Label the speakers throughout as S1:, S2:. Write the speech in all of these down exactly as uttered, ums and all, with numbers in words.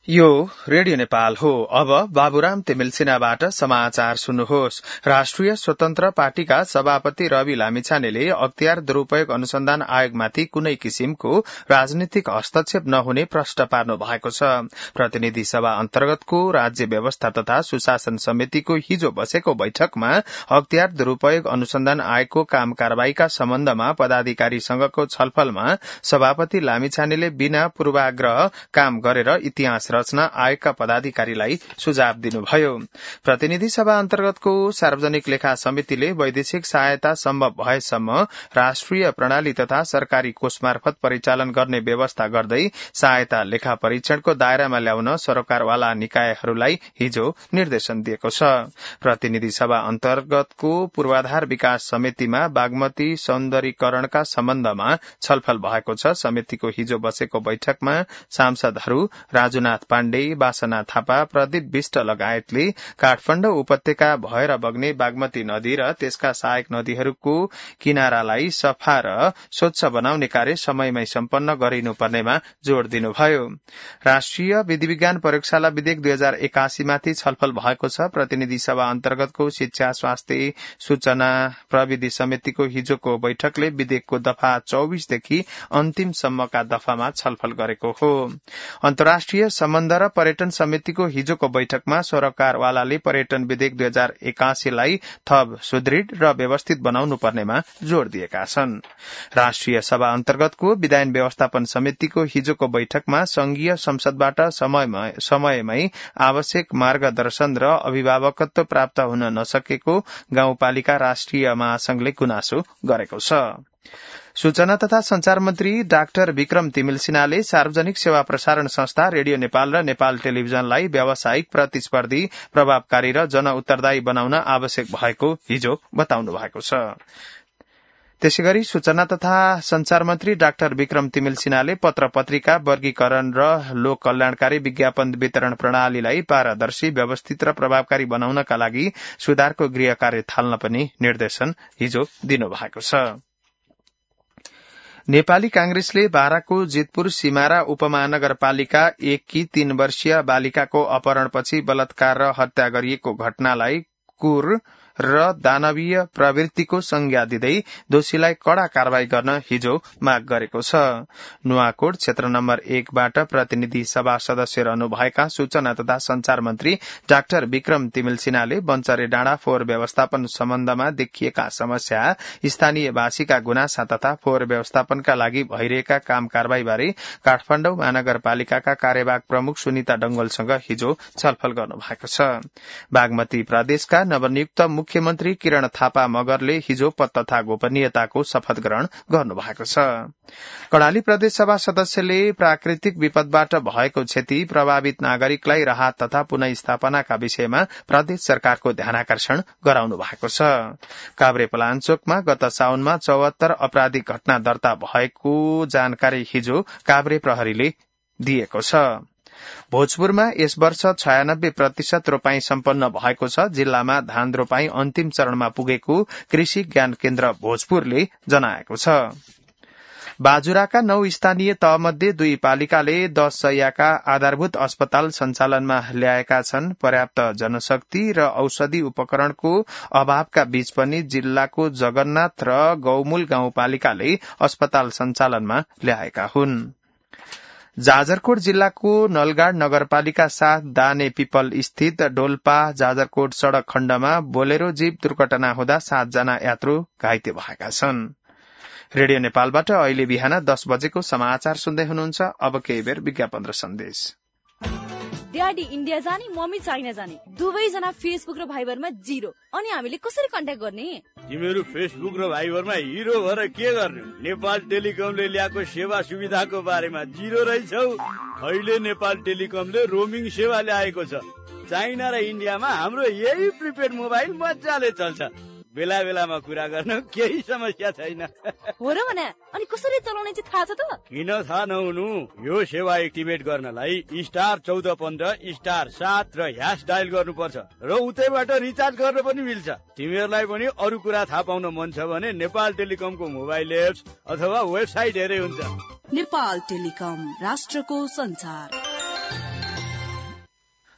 S1: यो रेडियो नेपाल हो। अब बाबुराम तिमिलसिनाबाट समाचार सुन्नुहोस्। राष्ट्रिय स्वतन्त्र पार्टीका सभापति रवि लामिछानेले अख्तियार दुरूपयोग अनुसन्धान आयोगमाथि कुनै किसिमको राजनीतिक हस्तक्षेप नहुने प्रश्न पार्नु भएको छ। प्रतिनिधि सभा अन्तर्गतको राज्य व्यवस्था तथा सुशासन समितिको हिजो बसेको बैठकमा अख्तियार दुरूपयोग अनुसन्धान आयोगको काम कारबाहीका सम्बन्धमा पदाधिकारीसँगको छलफलमा सभापति लामिछानेले बिना पूर्वाग्रह काम गरेर इतिहास रचना आयोगका पदाधिकारीलाई सुझाव दिनुभयो। प्रतिनिधि सभा अन्तर्गतको सार्वजनिक लेखा समितिले वैदेशिक सहायता सम्भव भएसम्म राष्ट्रिय प्रणाली तथा सरकारी कोष मार्फत परिचालन गर्ने व्यवस्था गर्दै सहायता लेखा परीक्षणको दायरामा ल्याउन सरोकारवाला निकायहरूलाई हिजो निर्देशन दिएको छ। प्रतिनिधि सभा अन्तर्गतको पूर्वाधार विकास समितिमा बागमती सौन्दर्यीकरणका सम्बन्धमा छलफल भएको छ। समितिको हिजो बसेको बैठकमा सांसदहरू राजुनाथ पाण्डे, वासना थापा, प्रदीप विष्ट लगायतले काठमाडौँ उपत्यका भएर बग्ने बागमती नदी र त्यसका सहायक नदीहरूको किनारालाई सफा र स्वच्छ बनाउने कार्य समयमै सम्पन्न गरिनुपर्नेमा जोड़ दिनुभयो। राष्ट्रिय विधि विज्ञान प्रयोगशाला विधेयक दुई हजार एकासी माथि छलफल भएको छ। प्रतिनिधि सभा अन्तर्गतको शिक्षा, स्वास्थ्य, सूचना प्रविधि समितिको हिजोको बैठकले विधेयकको दफा चौबिसदेखि अन्तिमसम्मका दफामा छलफल गरेको हो। अन्तर्राष्ट्रिय सम्बन्ध र पर्यटन समितिको हिजोको बैठकमा सरोकारवालाले पर्यटन विधेयक दुई हजार एकासीलाई थप सुदृढ़ र व्यवस्थित बनाउनु पर्नेमा जोड़ दिएका छन्। राष्ट्रिय सभा अन्तर्गतको विधायन व्यवस्थापन समितिको हिजोको बैठकमा संघीय संसदबाट समयमै, समयमै आवश्यक मार्गदर्शन र अभिभावकत्व प्राप्त हुन नसकेको गाउँपालिका राष्ट्रिय महासंघले गुनासो गरेको छ। सूचना तथा संचार मन्त्री डाक्टर विक्रम तिमिल सिन्हाले सार्वजनिक सेवा प्रसारण संस्था रेडियो नेपाल र नेपाल टेलिभिजनलाई व्यावसायिक, प्रतिस्पर्धी, प्रभावकारी र जन उत्तरदायी बनाउन आवश्यक भएको हिजो बताउनु भएको छ। त्यसैगरी सूचना तथा संचार मन्त्री डाक्टर विक्रम तिमिल सिन्हाले पत्र पत्रिका वर्गीकरण र लोक कल्याणकारी विज्ञापन वितरण प्रणालीलाई पारदर्शी, व्यवस्थित र प्रभावकारी बनाउनका लागि सुधारको गृह कार्य थाल्न पनि निर्देशन हिजो दिनुभएको छ। नेपाली कांग्रेसले बाराको जितपुर सिमारा उपमहानगरपालिका एककी तीन वर्षीय बालिकाको अपहरणपछि बलात्कार र हत्या गरिएको घटनालाई कुर र दानवीय प्रवृत्तिको संज्ञा दिँदै दोषीलाई कड़ा कारवाही गर्न हिजो माग गरेको छ। नुवाकोट क्षेत्र नम्बर एकबाट प्रतिनिधि सभा सदस्य रहनुभएका सूचना तथा संचार मन्त्री डाक्टर विक्रम तिमिल सिन्हाले बन्चरे डाँडा फोहोर व्यवस्थापन सम्बन्धमा देखिएका समस्या, स्थानीयवासीका गुनासा तथा फोहोर व्यवस्थापनका लागि भइरहेका काम कारवाहीबारे काठमाडौँ महानगरपालिकाका कार्यवाहक प्रमुख सुनिता डंगोलसँग हिजो छलफल गर्नुभएको छ। बागमती प्रदेशका नवनियुक्त मुख्यमन्त्री किरण थापा मगरले हिजो पद तथा गोपनीयताको शपथ ग्रहण गर्नुभएको छ। कर्णाली प्रदेशसभा सदस्यले प्राकृतिक विपदबाट भएको क्षति, प्रभावित नागरिकलाई राहत तथा पुनः स्थापनाका विषयमा प्रदेश सरकारको ध्यानाकर्षण गराउनु भएको छ। काभ्रे पलाञ्चोकमा गत साउनमा चौहत्तर आपराधिक घटना दर्ता भएको जानकारी हिजो काभ्रे प्रहरीले दिएको छ। भोजपुरमा यस वर्ष छयानब्बे प्रतिशत रोपाई सम्पन्न भएको छ। जिल्लामा धान रोपाई अन्तिम चरणमा पुगेको कृषि ज्ञान केन्द्र भोजपुरले जनाएको छ। बाजुराका नौ स्थानीय तहमध्ये दुई पालिकाले दश शय्याका आधारभूत अस्पताल सञ्चालनमा ल्याएका छन्। पर्याप्त जनशक्ति र औषधि उपकरणको अभावका बीच पनि जिल्लाको जगन्नाथ र गौमूल गाउँपालिकाले अस्पताल सञ्चालनमा ल्याएका हुन्। जाजरकोट जिल्लाको नलगाड नगरपालिका साथ दाने पिपल स्थित डोल्पा जाजरकोट सड़क खण्डमा बोलेरो जीप दुर्घटना हुँदा सातजना यात्रु घाइते भएका छन्। रेडियो नेपालबाट अहिले बिहान दस बजेको समाचार सुन्दै हुनुहुन्छ। अब केही बेर विज्ञापन र सन्देश।
S2: ड्याडी इन्डिया जाने, मम्मी चाइना जाने, दुवैजना फेसबुक र भाइबरमा जिरो। अनि हामीले कसरी कन्ट्याक्ट गर्ने?
S3: तिमीहरू फेसबुक र भाइबरमा हिरो भएर के गर्ने? नेपाल टेलिकमले ल्याएको सेवा सुविधाको बारेमा जिरो रहेछौ। अहिले नेपाल टेलिकमले रोमिङ सेवा ल्याएको छ। चाइना र इन्डियामा हाम्रो यही प्रिपेड मोबाइल मजाले चल्छ। बेला बेलामा कुरा गर्न केही समस्या छैन।
S2: हो र भने अनि कसरी चलाउने चाहिँ थाहा छ त?
S3: किन थाहा नहुनु? यो सेवा एक्टिभेट गर्नलाई स्टार चौध पन्ध्र स्टार सात र ह्यास डायल गर्नुपर्छ र उतैबाट रिचार्ज गर्न पनि मिल्छ। तिमीहरूलाई पनि अरू कुरा थाहा पाउन मन छ भने नेपाल टेलिकमको मोबाइल एप्स अथवा वेबसाइट हेरे हुन्छ।
S4: नेपाल टेलिकम, राष्ट्रको संचार।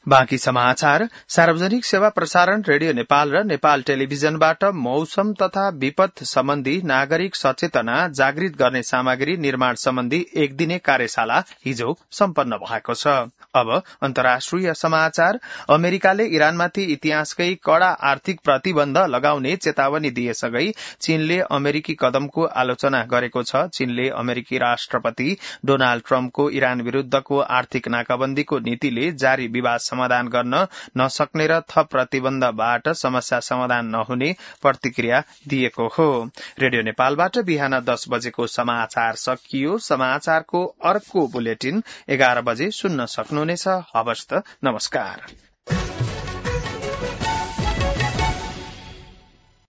S1: बाँकी समाचार सार्वजनिक सेवा प्रसारण रेडियो नेपाल र नेपाल टेलिभिजनबाट मौसम तथा विपद सम्बन्धी नागरिक सचेतना जागृत गर्ने सामग्री निर्माण सम्बन्धी एक दिने कार्यशाला हिजो सम्पन्न भएको छ। अब अन्तर्राष्ट्रिय समाचार। अमेरिकाले इरानमाथि इतिहासकै कड़ा आर्थिक प्रतिबन्ध लगाउने चेतावनी दिएसँगै चीनले अमेरिकी कदमको आलोचना गरेको छ। चीनले अमेरिकी राष्ट्रपति डोनाल्ड ट्रम्पको इरान विरूद्धको आर्थिक नाकाबन्दीको नीतिले जारी विवाद समाधान गर्न नसक्ने र थप प्रतिबन्धबाट समस्या समाधान नहुने प्रतिक्रिया दिएको हो। रेडियो नेपालबाट बिहान दस बजेको समाचार सकियो। समाचारको अर्को बुलेटिन एघार बजे सुन्न सक्नुहुनेछ। हवस् त, नमस्कार।